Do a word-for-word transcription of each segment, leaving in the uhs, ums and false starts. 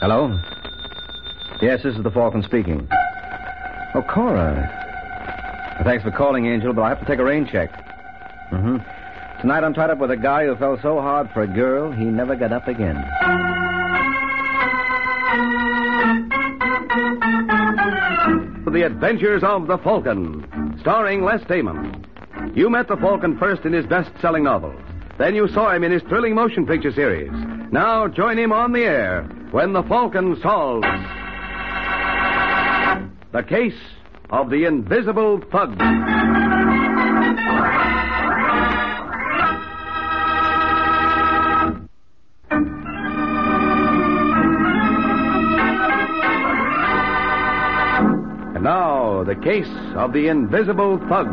Hello? Yes, this is the Falcon speaking. Oh, Cora. Well, thanks for calling, Angel, but I have to take a rain check. Mm-hmm. Tonight I'm tied up with a guy who fell so hard for a girl, he never got up again. The Adventures of the Falcon, starring Les Damon. You met the Falcon first in his best-selling novel. Then you saw him in his thrilling motion picture series. Now join him on the air when the Falcon solves the case of the Invisible Thug. And now, the case of the Invisible Thug.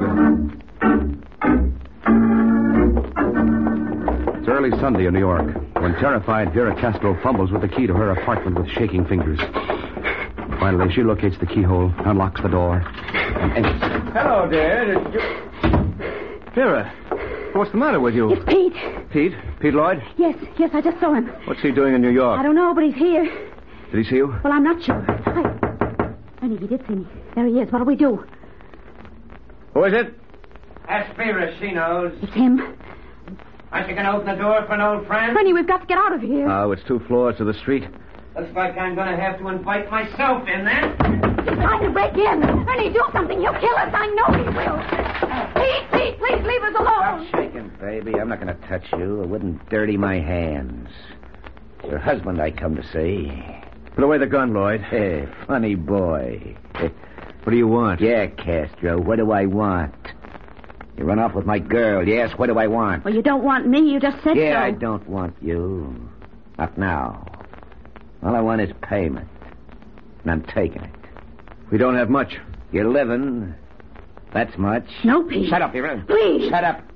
It's early Sunday in New York when terrified Vera Castro fumbles with the key to her apartment with shaking fingers. Finally, she locates the keyhole, unlocks the door, and enters. Hello, dear. You... Vera, what's the matter with you? It's Pete. Pete? Pete Lloyd? Yes, yes, I just saw him. What's he doing in New York? I don't know, but he's here. Did he see you? Well, I'm not sure. I... Ernie, he did see me. There he is. What'll we do? Who is it? Ask Vera, she knows. It's him. Aren't you going to open the door for an old friend? Ernie, we've got to get out of here. Oh, it's two floors to the street. Looks like I'm going to have to invite myself in then. He's trying to break in. Ernie, do something. He'll kill us. I know he will. Pete, Pete, please leave us alone. Stop shaking, baby. I'm not going to touch you. It wouldn't dirty my hands. It's your husband I come to see. Put away the gun, Lloyd. Hey, funny boy. What do you want? Yeah, Castro, what do I want? You run off with my girl. Yes, what do I want? Well, you don't want me. You just said yeah, so. I don't want you. Not now. All I want is payment. And I'm taking it. We don't have much. You're living. That's much. No, Pete. Shut up, you Please. Shut up.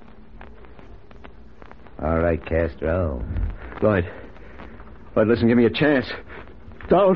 All right, Castro. Lloyd. Lloyd, listen, give me a chance. Don't.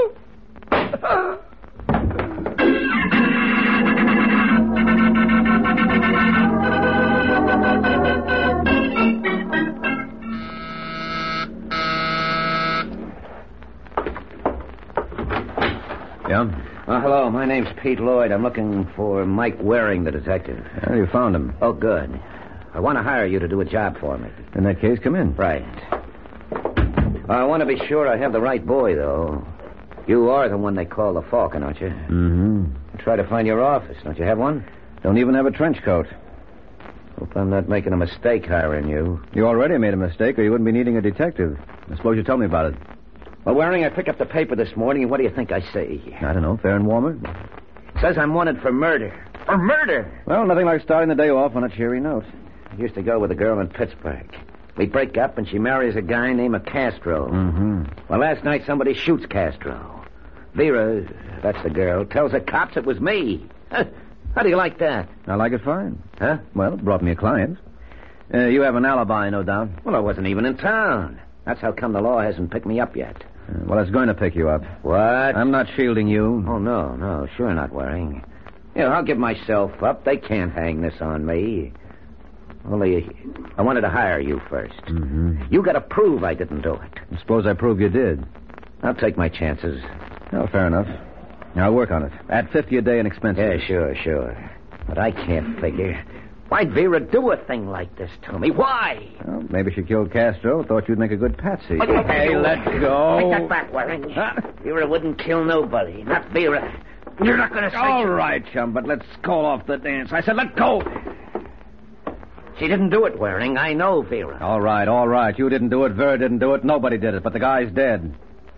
Yeah? Uh, hello, my name's Pete Lloyd. I'm looking for Mike Waring, the detective. Oh, you found him. Oh, good. I want to hire you to do a job for me. In that case, come in. Right. I want to be sure I have the right boy, though. You are the one they call the Falcon, aren't you? Mm-hmm. I'll try to find your office. Don't you have one? Don't even have a trench coat. Hope I'm not making a mistake hiring you. You already made a mistake, or you wouldn't be needing a detective. I suppose you tell me about it. Well, Waring, I picked up the paper this morning, and what do you think I see? I don't know, fair and warmer. It says I'm wanted for murder. For murder! Well, nothing like starting the day off on a cheery note. I used to go with a girl in Pittsburgh. We break up, and she marries a guy named Castro. Mm-hmm. Well, last night somebody shoots Castro. Vera, that's the girl, tells the cops it was me. How do you like that? I like it fine. Huh? Well, it brought me a client. Uh, you have an alibi, no doubt. Well, I wasn't even in town. That's how come the law hasn't picked me up yet. Uh, well, it's going to pick you up. What? I'm not shielding you. Oh, no, no, sure not, Waring. Yeah, I'll give myself up. They can't hang this on me. Only, I wanted to hire you first. Mm-hmm. You got to prove I didn't do it. I suppose I prove you did. I'll take my chances. Oh, fair enough. I'll work on it. At fifty a day in expenses. Yeah, sure, sure. But I can't figure. Why'd Vera do a thing like this to me? Why? Well, maybe she killed Castro. Thought you'd make a good patsy. Hey, let's go. Take that back, Waring. Huh? Vera wouldn't kill nobody. Not Vera. You're not going to say... All right, chum, but let's call off the dance. I said let go. She didn't do it, Waring. I know Vera. All right, all right. You didn't do it. Vera didn't do it. Nobody did it, but the guy's dead.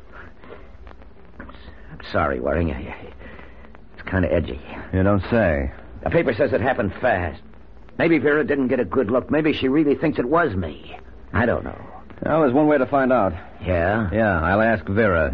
I'm sorry, Waring. It's kind of edgy. You don't say. The paper says it happened fast. Maybe Vera didn't get a good look. Maybe she really thinks it was me. I don't know. Well, there's one way to find out. Yeah? Yeah, I'll ask Vera.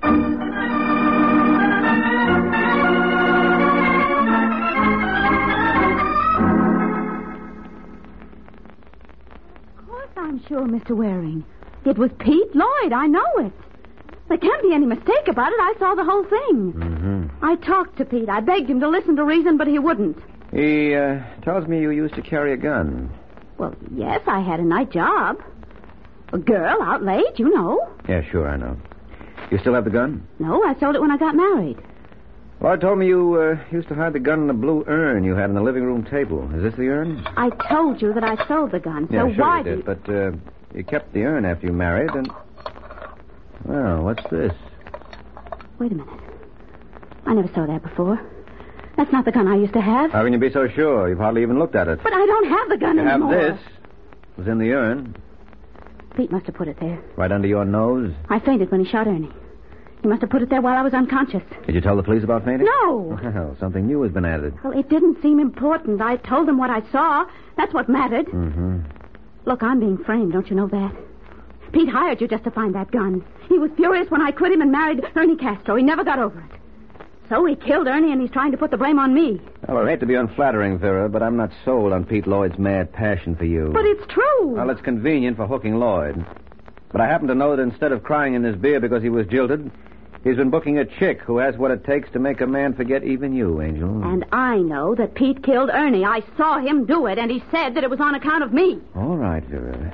Of course I'm sure, Mister Waring. It was Pete Lloyd. I know it. There can't be any mistake about it. I saw the whole thing. Mm-hmm. I talked to Pete. I begged him to listen to reason, but he wouldn't. He uh, tells me you used to carry a gun. Well, yes, I had a night job. A girl out late, you know. Yeah, sure, I know. You still have the gun? No, I sold it when I got married. Lloyd told me you uh, used to hide the gun in the blue urn you had on the living room table. Is this the urn? I told you that I sold the gun, so yeah, sure why you did, do but uh, you kept the urn after you married, and... Well, what's this? Wait a minute. I never saw that before. That's not the gun I used to have. How can you be so sure? You've hardly even looked at it. But I don't have the gun you anymore. have this. It was in the urn. Pete must have put it there. Right under your nose? I fainted when he shot Ernie. He must have put it there while I was unconscious. Did you tell the police about fainting? No. Well, something new has been added. Well, it didn't seem important. I told them what I saw. That's what mattered. Mm-hmm. Look, I'm being framed. Don't you know that? Pete hired you just to find that gun. He was furious when I quit him and married Ernie Castro. He never got over it. So he killed Ernie, and he's trying to put the blame on me. Well, I hate to be unflattering, Vera, but I'm not sold on Pete Lloyd's mad passion for you. But it's true. Well, it's convenient for hooking Lloyd. But I happen to know that instead of crying in his beer because he was jilted, he's been booking a chick who has what it takes to make a man forget even you, Angel. And I know that Pete killed Ernie. I saw him do it, and he said that it was on account of me. All right, Vera.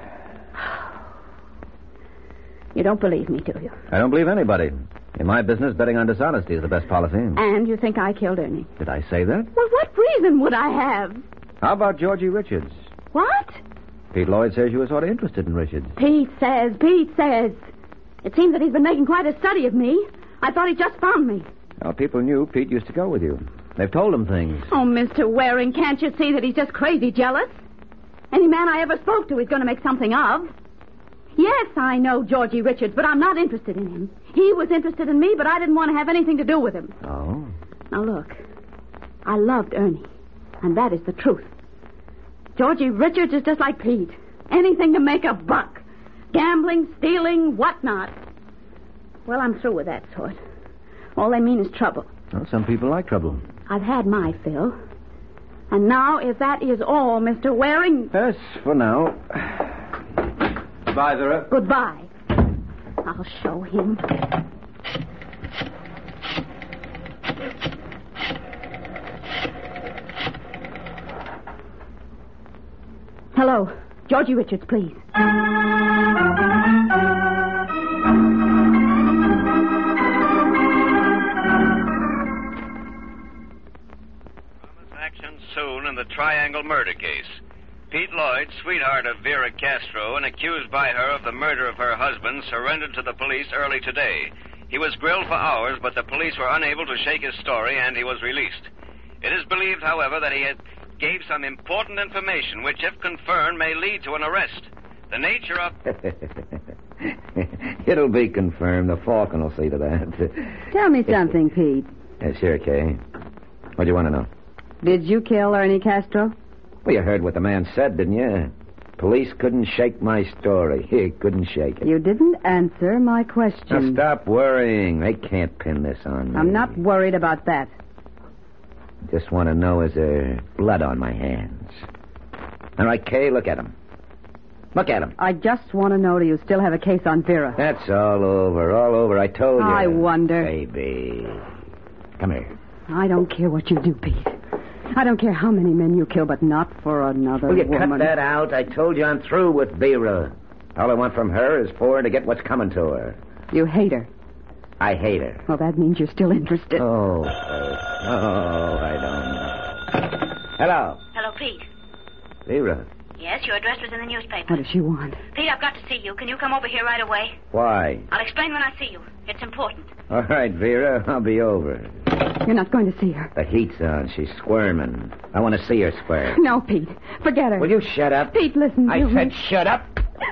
You don't believe me, do you? I don't believe anybody. In my business, betting on dishonesty is the best policy. And you think I killed Ernie? Did I say that? Well, what reason would I have? How about Georgie Richards? What? Pete Lloyd says you were sort of interested in Richards. Pete says, Pete says. It seems that he's been making quite a study of me. I thought he just found me. Well, people knew Pete used to go with you. They've told him things. Oh, Mister Waring, can't you see that he's just crazy jealous? Any man I ever spoke to he's going to make something of. Yes, I know Georgie Richards, but I'm not interested in him. He was interested in me, but I didn't want to have anything to do with him. Oh? Now, look. I loved Ernie, and that is the truth. Georgie Richards is just like Pete. Anything to make a buck. Gambling, stealing, whatnot. Well, I'm through with that sort. All they mean is trouble. Well, some people like trouble. I've had my fill. And now, if that is all, Mister Waring... Yes, for now. Goodbye, Vera. Goodbye. I'll show him. Hello. Georgie Richards, please. Action soon in the Triangle murder case. Pete Lloyd, sweetheart of Vera Castro and accused by her of the murder of her husband, surrendered to the police early today. He was grilled for hours, but the police were unable to shake his story, and he was released. It is believed, however, that he had gave some important information, which, if confirmed, may lead to an arrest. The nature of... It'll be confirmed. The Falcon will see to that. Tell me something, Pete. Yeah, sure, Kay. What do you want to know? Did you kill Ernie Castro? Well, you heard what the man said, didn't you? Police couldn't shake my story. He couldn't shake it. You didn't answer my question. Now, stop worrying. They can't pin this on me. I'm not worried about that. Just want to know, is there blood on my hands? All right, Kay, look at him. Look at him. I just want to know, do you still have a case on Vera? That's all over, all over. I told you. I wonder. Baby. Come here. I don't care what you do, Pete. I don't care how many men you kill, but not for another Will you woman. cut that out? I told you I'm through with Vera. All I want from her is for her to get what's coming to her. You hate her. I hate her. Well, that means you're still interested. Oh, uh, oh, I don't know. Hello. Hello, Pete. Vera. Yes, your address was in the newspaper. What does she want? Pete, I've got to see you. Can you come over here right away? Why? I'll explain when I see you. It's important. All right, Vera, I'll be over. You're not going to see her. The heat's on. She's squirming. I want to see her squirm. No, Pete. Forget her. Will you shut up? Pete, listen to I me. said shut up.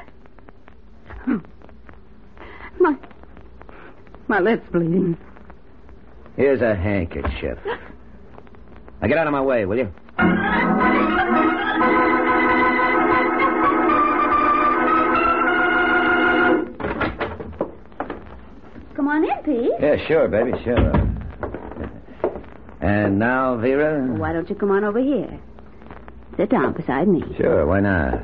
My... My lip's bleeding. Here's a handkerchief. Now get out of my way, will you? Come on in, Pete. Yeah, sure, baby, sure. And now, Vera? Why don't you come on over here? Sit down beside me. Sure, why not?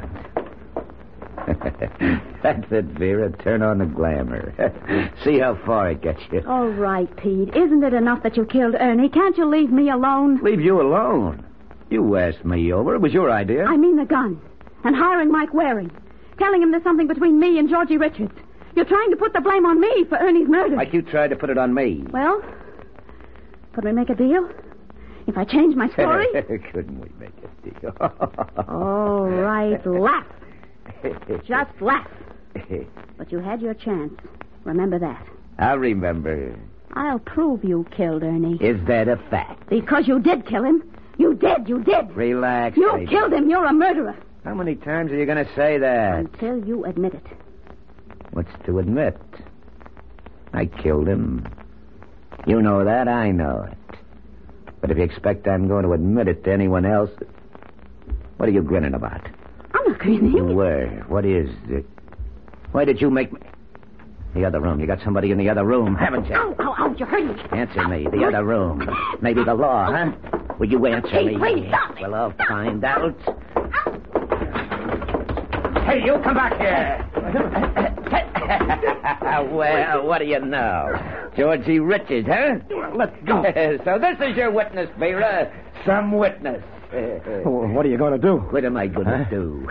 That's it, Vera. Turn on the glamour. See how far it gets you. All right, Pete. Isn't it enough that you killed Ernie? Can't you leave me alone? Leave you alone? You asked me over. It was your idea. I mean the gun. And hiring Mike Waring. Telling him there's something between me and Georgie Richards. You're trying to put the blame on me for Ernie's murder. Like you tried to put it on me. Well, could we make a deal? If I change my story? Couldn't we make a deal? All right, laugh. Just laugh. But you had your chance. Remember that. I'll remember. I'll prove you killed Ernie. Is that a fact? Because you did kill him. You did, you did. Relax, You baby. killed him. You're a murderer. How many times are you going to say that? Until you admit it. What's to admit? I killed him. You know that, I know it. But if you expect I'm going to admit it to anyone else... What are you grinning about? I'm not grinning. Where? What is it? Why did you make me... The other room. You got somebody in the other room, haven't you? Ow, ow, ow, you hurt me. Answer me. The other room. Maybe the law, huh? Will you answer Hey, me? please, stop. Well, I'll find out. Hey, you come back here. Well, what do you know? Georgie Richards, huh? Let's go. So this is your witness, Vera. Some witness. What are you going to do? What am I going to Huh? do?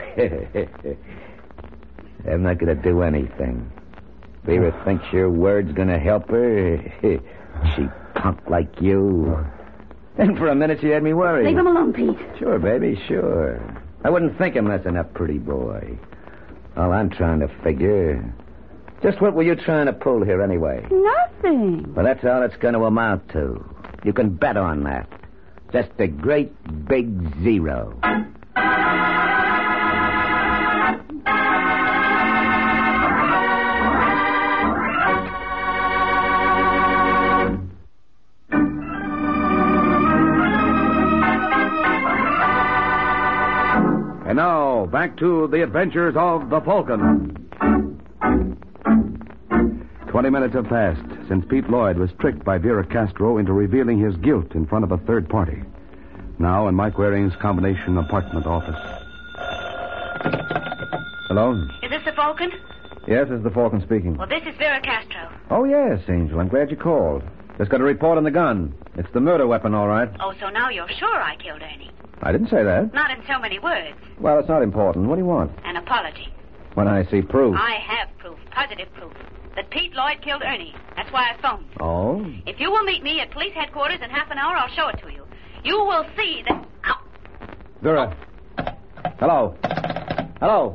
I'm not going to do anything. Vera thinks your word's going to help her. She punk like you. And for a minute she had me worried. Leave him alone, Pete. Sure, baby, sure. I wouldn't think him less than a pretty boy. All I'm trying to figure... Just what were you trying to pull here anyway? Nothing. Well, that's all it's going to amount to. You can bet on that. Just a great big zero. And now, back to the adventures of the Falcon. Twenty minutes have passed since Pete Lloyd was tricked by Vera Castro into revealing his guilt in front of a third party. Now in Mike Waring's combination apartment office. Hello? Is this the Falcon? Yes, this is the Falcon speaking. Well, this is Vera Castro. Oh, yes, Angel. I'm glad you called. Just got a report on the gun. It's the murder weapon, all right. Oh, so now you're sure I killed Ernie. I didn't say that. Not in so many words. Well, it's not important. What do you want? An apology. When I see proof. I have proof, positive proof, that Pete Lloyd killed Ernie. That's why I phoned. Oh? If you will meet me at police headquarters in half an hour, I'll show it to you. You will see that... Ow! Vera. Hello. Hello.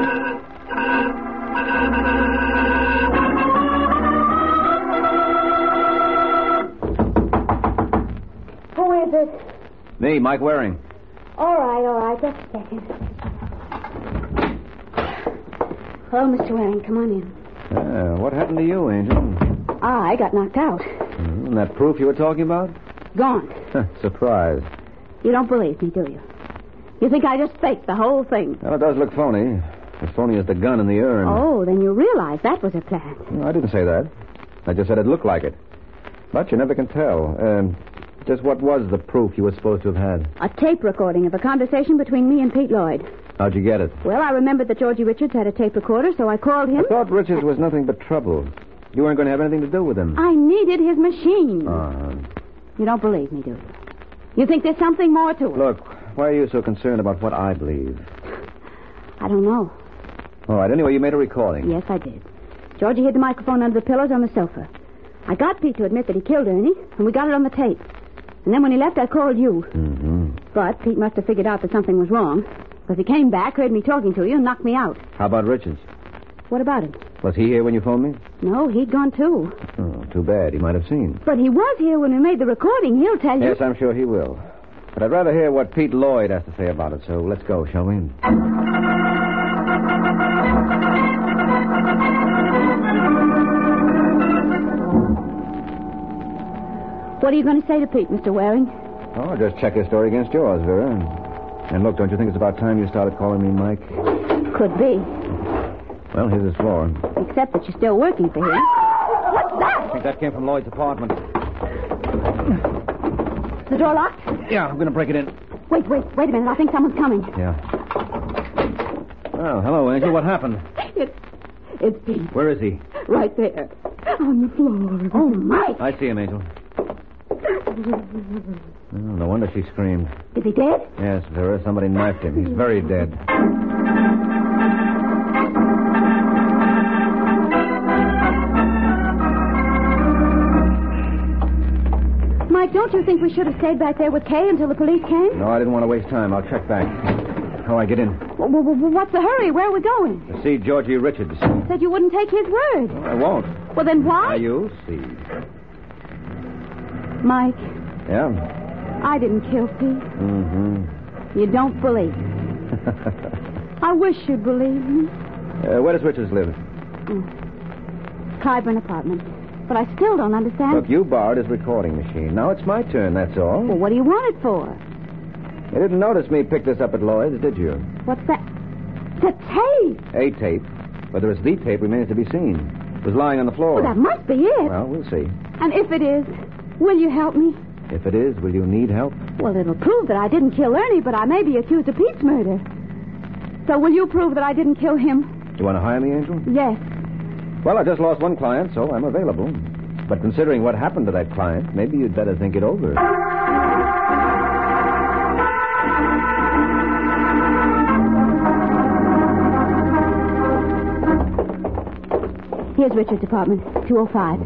Who is it? Me, Mike Waring. All right, all right. Just a second. Hello, Mister Waring. Come on in. Uh, what happened to you, Angel? I got knocked out. Mm, that proof you were talking about? Gone. Surprise. You don't believe me, do you? You think I just faked the whole thing? Well, it does look phony. As phony as the gun in the urn. Oh, then you realize that was a plan. No, I didn't say that. I just said it looked like it. But you never can tell. Um, just what was the proof you were supposed to have had? A tape recording of a conversation between me and Pete Lloyd. How'd you get it? Well, I remembered that Georgie Richards had a tape recorder, so I called him. I thought Richards was nothing but trouble. You weren't going to have anything to do with him. I needed his machine. Uh, You don't believe me, do you? You think there's something more to it? look, why are you so concerned about what I believe? I don't know. All right, anyway, you made a recording. Yes, I did. Georgie hid the microphone under the pillows on the sofa. I got Pete to admit that he killed Ernie, and we got it on the tape. And then when he left, I called you. Mm-hmm. But Pete must have figured out that something was wrong, because he came back, heard me talking to you, and knocked me out. How about Richards? What about him? Was he here when you phoned me? No, he'd gone too. Oh, too bad. He might have seen. But he was here when we made the recording. He'll tell you. Yes, I'm sure he will. But I'd rather hear what Pete Lloyd has to say about it, so let's go, shall we? What are you going to say to Pete, Mister Waring? Oh, just check his story against yours, Vera. And look, don't you think it's about time you started calling me Mike? Could be. Well, here's his floor. Except that you're still working for him. What's I that? think that came from Lloyd's apartment. The door locked? Yeah, I'm going to break it in. Wait, wait, wait a minute. I think someone's coming. Yeah. Well, hello, Angel. What happened? It's, it's Pete. Where is he? Right there. On the floor. Oh, Mike. I see him, Angel. Oh, no wonder she screamed. Is he dead? Yes, Vera, somebody knifed him. He's very dead. don't you think we should have stayed back there with Kay until the police came? No, I didn't want to waste time. I'll check back. How do I get in? Well, well, well, what's the hurry? Where are we going? To see Georgie Richards. You said you wouldn't take his word. No, I won't. Well, then why? Now, you'll see. Mike, Yeah? I didn't kill Pete. Mm-hmm. You don't believe. I wish you'd believe me. Uh, where does Richards live? Clyburn apartment. But I still don't understand. Look, you borrowed his recording machine. Now it's my turn, that's all. Well, what do you want it for? You didn't notice me pick this up at Lloyd's, did you? What's that? The tape! A tape. Whether it's the tape remains to be seen. It was lying on the floor. Well, that must be it. Well, we'll see. And if it is, will you help me? If it is, will you need help? Well, it'll prove that I didn't kill Ernie, but I may be accused of Pete's murder. So will you prove that I didn't kill him? Do you want to hire me, Angel? Yes. Well, I just lost one client, so I'm available. But considering what happened to that client, maybe you'd better think it over. Here's Richard's apartment, two oh five.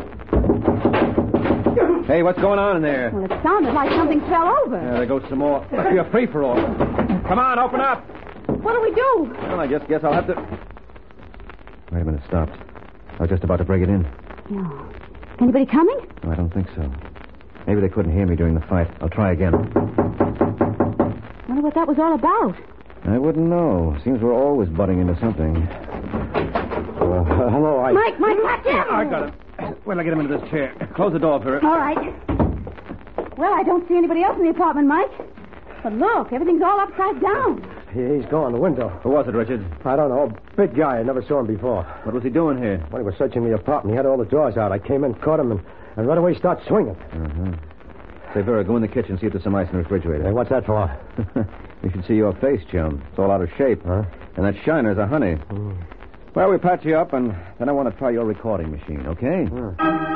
Hey, what's going on in there? Well, it sounded like something fell over. Yeah, there goes some more. Must be a free-for-all. Come on, open up. What do we do? Well, I just guess I'll have to... Wait a minute, stopped. I was just about to break it in. No. Anybody coming? No, I don't think so. Maybe they couldn't hear me during the fight. I'll try again. Wonder what that was all about. I wouldn't know. Seems we're always butting into something. Uh, hello, I... Mike, Mike, watch him! I got him. Wait till I get him into this chair. Close the door for it. All right. Well, I don't see anybody else in the apartment, Mike. But look, everything's all upside down. He's gone, the window. Who was it, Richard? I don't know. Big guy. I never saw him before. What was he doing here? When he was searching the apartment, he had all the doors out. I came in, caught him, and, and right away started swinging. Uh-huh. Say, Vera, go in the kitchen, see if there's some ice in the refrigerator. Hey, what's that for? You should see your face, chum. It's all out of shape. Huh? And that shiner's a honey. Mm. Well, we patch you up, and then I want to try your recording machine, okay? Mm.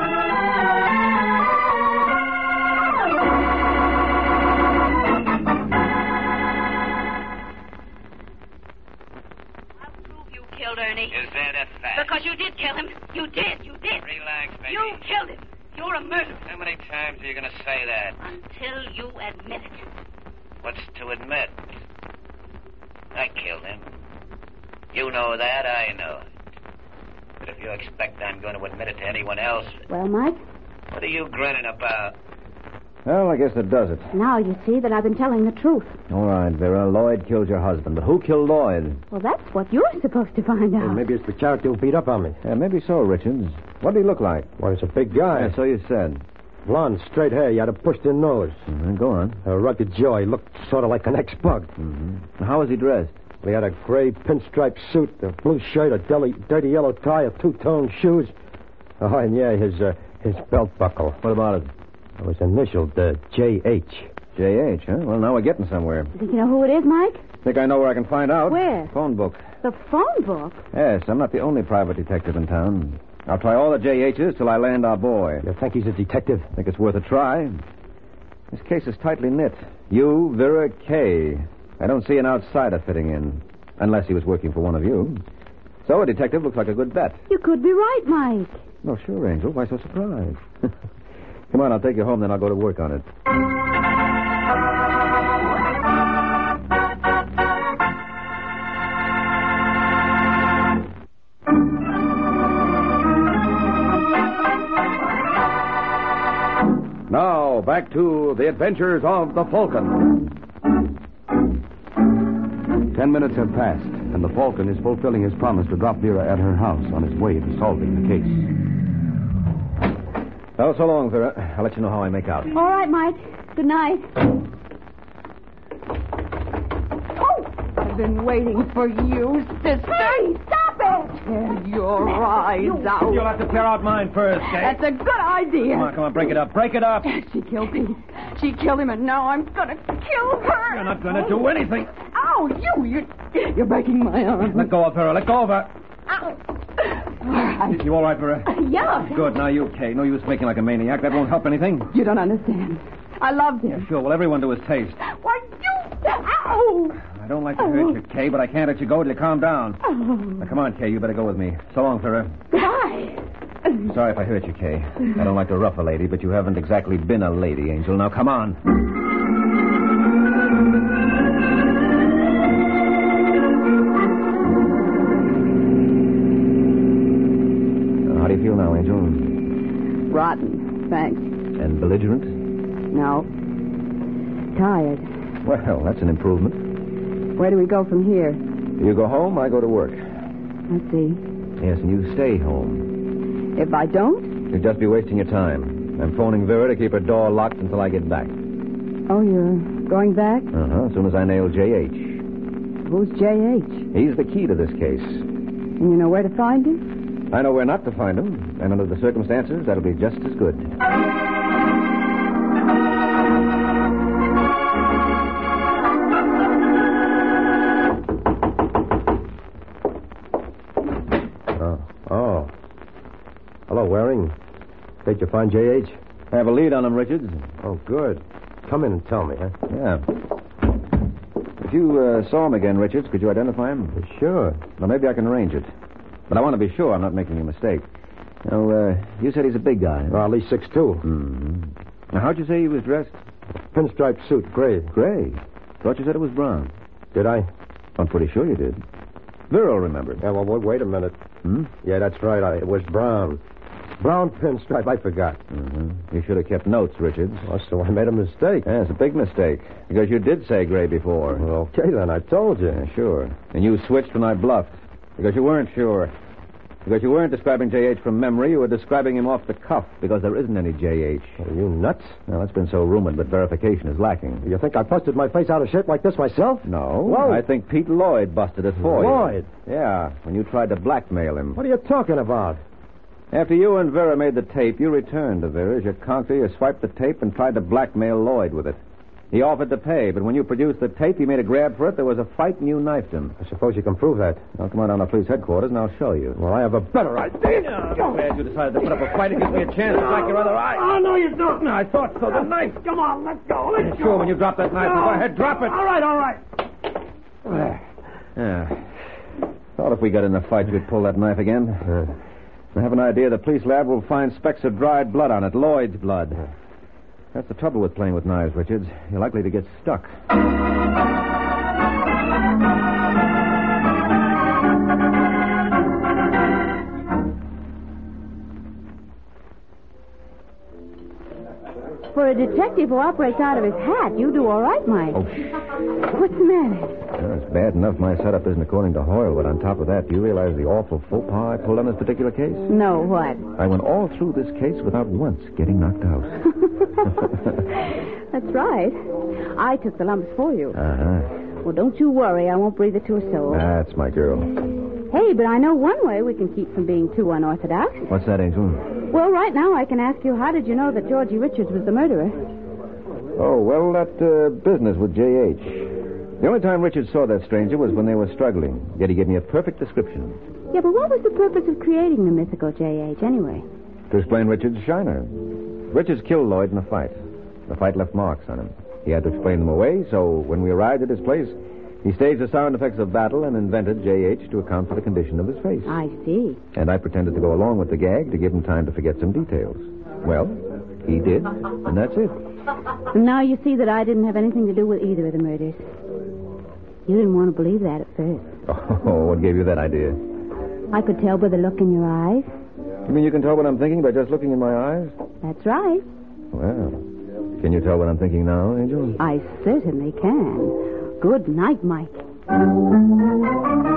Ernie. Is that a fact? Because you did kill him. You did. You did. Relax, baby. You killed him. You're a murderer. How many times are you going to say that? Until you admit it. What's to admit? I killed him. You know that. I know it. But if you expect I'm going to admit it to anyone else, Well, Mike, what are you grinning about? Well, I guess that does it. now you see that I've been telling the truth. All right, Vera. Lloyd killed your husband. But who killed Lloyd? Well, that's what you're supposed to find Hey, out. maybe it's the character who beat up on me. Yeah, maybe so, Richards. What did he look like? Well, he's a big guy. Yeah, so you said. Blonde, straight hair. He had a pushed-in nose. Mm-hmm. Go on. A rugged jaw. He looked sort of like an ex-bug. Mm-hmm. How was he dressed? He had a gray pinstripe suit, a blue shirt, a dirty, dirty yellow tie, a two-tone shoes. Oh, and yeah, his uh, his belt buckle. What about it? It was initialed uh, J H. J H, huh? Well, now we're getting somewhere. Think you know who it is, Mike? Think I know where I can find out? Where? Phone book. The phone book. Yes, I'm not the only private detective in town. I'll try all the J H's till I land our boy. You think he's a detective? Think it's worth a try. This case is tightly knit. You, Vera Kay. I don't see an outsider fitting in. Unless he was working for one of you. So a detective looks like a good bet. You could be right, Mike. No, sure, Angel. Why so surprised? Come on, I'll take you home, then I'll go to work on it. Now, back to the adventures of the Falcon. Ten minutes have passed, and the Falcon is fulfilling his promise to drop Vera at her house on his way to solving the case. Well, so long, Vera. I'll let you know how I make out. All right, Mike. Good night. Oh! I've been waiting for you, sister. Hey, stop it! Tear your eyes out. You'll have to clear out mine first, Kay. That's a good idea. Come on, come on, break it up. Break it up. She killed Pete. She killed him, and now I'm gonna kill her. You're not going to do anything. Ow, you, you, you're breaking my arm. Let go of Vera. Let go of her. Ow. All right. You all right, Vera? Yeah. Good. Now you, Kay. No use making like a maniac. That won't help anything. You don't understand. I loved him. Sure, well, everyone to his taste. Why, you... Ow! I don't like to hurt you, Kay, but I can't let you go till you calm down. Oh. Now, come on, Kay. You better go with me. So long, Vera. Goodbye. Sorry if I hurt you, Kay. I don't like to rough a lady, but you haven't exactly been a lady, Angel. Now, come on. Uh, how do you feel now, Angel? Rotten, thanks. And belligerent? No. Tired. Well, that's an improvement. Where do we go from here? You go home, I go to work. I see. Yes, and you stay home. If I don't? You'd just be wasting your time. I'm phoning Vera to keep her door locked until I get back. Oh, you're going back? Uh-huh, as soon as I nail J H. Who's J H? He's the key to this case. And you know where to find him? I know where not to find him, and under the circumstances, that'll be just as good. Hello, Waring. Did you find J H? I have a lead on him, Richards. Oh, good. Come in and tell me, huh? Yeah. If you uh, saw him again, Richards, could you identify him? Sure. Well, maybe I can arrange it. But I want to be sure I'm not making a mistake. Now, uh, you said he's a big guy. Well, at least six two. Mm-hmm. Now, how'd you say he was dressed? Pinstripe suit, gray. Gray? Thought you said it was brown. Did I? I'm pretty sure you did. Vera remembered. Yeah, well, wait, wait a minute. Hmm? Yeah, that's right. I, it was brown. Brown pinstripe. I forgot. Mm-hmm. You should have kept notes, Richards. Well, so I made a mistake. Yeah, it's a big mistake. Because you did say gray before. Well, okay, then. I told you. Yeah, sure. And you switched when I bluffed. Because you weren't sure. Because you weren't describing J H from memory. You were describing him off the cuff. Because there isn't any J H. Are you nuts? Well, that's been so rumored, but verification is lacking. You think I busted my face out of shape like this myself? No. Whoa. I think Pete Lloyd busted it for you. Lloyd? Yeah, when you tried to blackmail him. What are you talking about? After you and Vera made the tape, you returned to Vera's. You conked her, you swiped the tape, and tried to blackmail Lloyd with it. He offered to pay, but when you produced the tape, he made a grab for it. There was a fight, and you knifed him. I suppose you can prove that. Now, come on down to police headquarters, and I'll show you. Well, I have a better idea. I'm glad you decided to put up a fight. It gives me a chance to black your other eye. Oh, no, you don't. No, I thought so. The knife. Come on, let's go. Let's Sure, go. when you drop that knife, No. go ahead, drop it. All right, all right. Yeah. Thought if we got in a fight, you'd pull that knife again. Uh, I have an idea the police lab will find specks of dried blood on it, Lloyd's blood. That's the trouble with playing with knives, Richards. You're likely to get stuck. For a detective who operates out of his hat, you do all right, Mike. Oh, shh. What's the matter? Well, it's bad enough my setup isn't according to Hoyle, but on top of that, do you realize the awful faux pas I pulled on this particular case? No, what? I went all through this case without once getting knocked out. That's right. I took the lumps for you. Uh-huh. Well, don't you worry. I won't breathe it to a soul. That's my girl. Hey, but I know one way we can keep from being too unorthodox. What's that, Angel? Well, right now I can ask you, how did you know that Georgie Richards was the murderer? Oh, well, that uh, business with J H. The only time Richards saw that stranger was when they were struggling. Yet he gave me a perfect description. Yeah, but what was the purpose of creating the mythical J H anyway? To explain Richards' shiner. Richards killed Lloyd in a fight. The fight left marks on him. He had to explain them away, so when we arrived at his place, he staged the sound effects of battle and invented J H to account for the condition of his face. I see. And I pretended to go along with the gag to give him time to forget some details. Well, he did, and that's it. Now you see that I didn't have anything to do with either of the murders. You didn't want to believe that at first. Oh, what gave you that idea? I could tell by the look in your eyes. You mean you can tell what I'm thinking by just looking in my eyes? That's right. Well, can you tell what I'm thinking now, Angel? I certainly can. Good night, Mike.